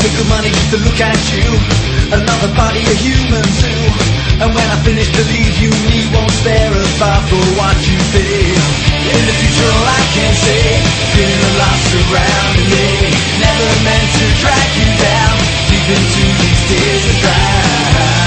pay good money just to look at you. Another body, a human too. And when I finish, believe you me, won't spare a thought for what you feel. In the future all I can see, feeling the loss surrounding me. Never meant to drag you down, deep into these tears of drown.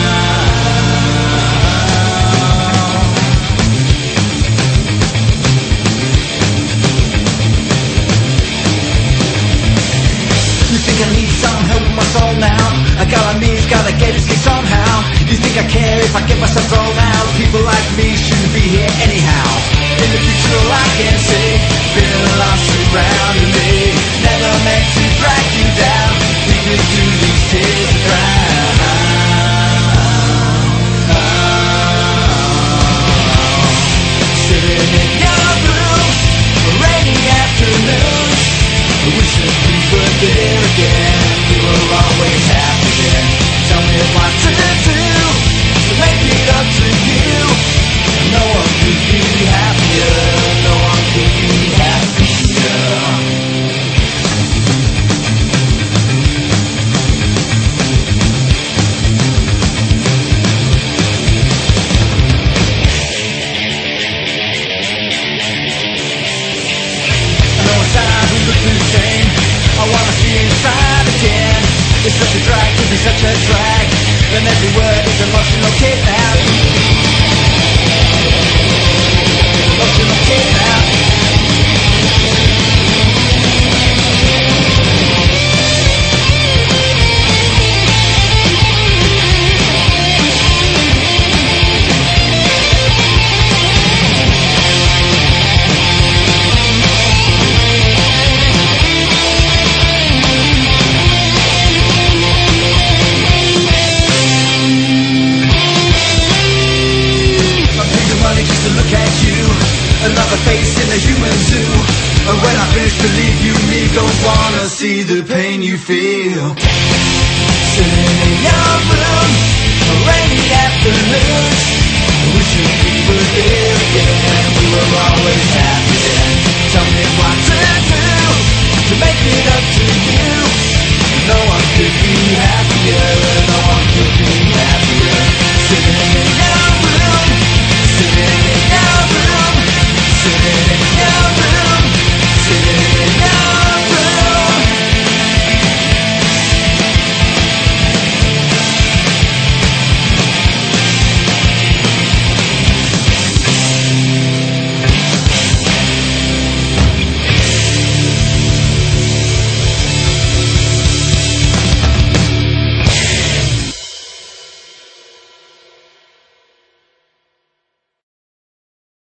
You think I need some help with my soul now? I gotta meet, gotta get escape somehow. You think I care if I get myself thrown out? People like me shouldn't be here anyhow. In the future all I can see, feeling lost surrounding me. Never meant to drag you down, deep into these tears of drown. Sitting in your room, rainy afternoons, wishing we were there again. We were always happy then. Tell me what to do to make it up to you. No one could be happier. No one could be happier. I wanna see inside again. It's such a drag to be such a drag. And every word is emotional kidnap. Emotional kidnap. Just to look at you, another face in a human zoo. And when I finish, believe you me, don't wanna see the pain you feel. Sitting in your room, rainy afternoons, wishing we were there again. We were always happy then. Tell me what to do to make it up to you.